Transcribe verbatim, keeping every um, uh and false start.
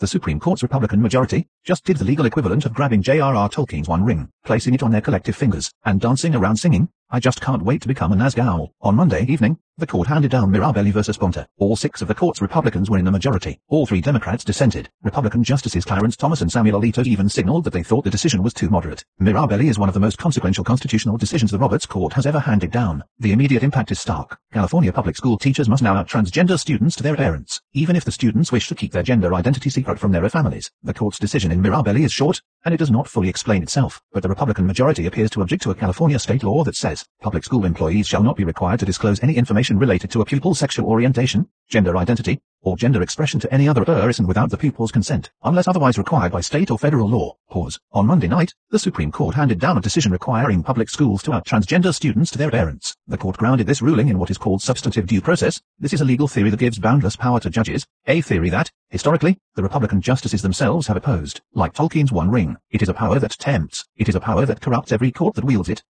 The Supreme Court's Republican majority just did the legal equivalent of grabbing J R R Tolkien's One Ring, placing it on their collective fingers, and dancing around singing, "I just can't wait to become a Nazgul." On Monday evening, the court handed down Mirabelli versus Ponta. All six of the court's Republicans were in the majority. All three Democrats dissented. Republican Justices Clarence Thomas and Samuel Alito even signaled that they thought the decision was too moderate. Mirabelli is one of the most consequential constitutional decisions the Roberts Court has ever handed down. The immediate impact is stark. California public school teachers must now out transgender students to their parents, even if the students wish to keep their gender identity secret from their families. The court's decision in Mirabelli is short, and it does not fully explain itself, but the Republican majority appears to object to a California state law that says public school employees shall not be required to disclose any information related to a pupil's sexual orientation, gender identity, or gender expression to any other person without the pupil's consent, unless otherwise required by state or federal law. Pause. On Monday night, the Supreme Court handed down a decision requiring public schools to out transgender students to their parents. The court grounded this ruling in what is called substantive due process. This is a legal theory that gives boundless power to judges, a theory that, historically, the Republican justices themselves have opposed. Like Tolkien's One Ring, it is a power that tempts. It is a power that corrupts every court that wields it.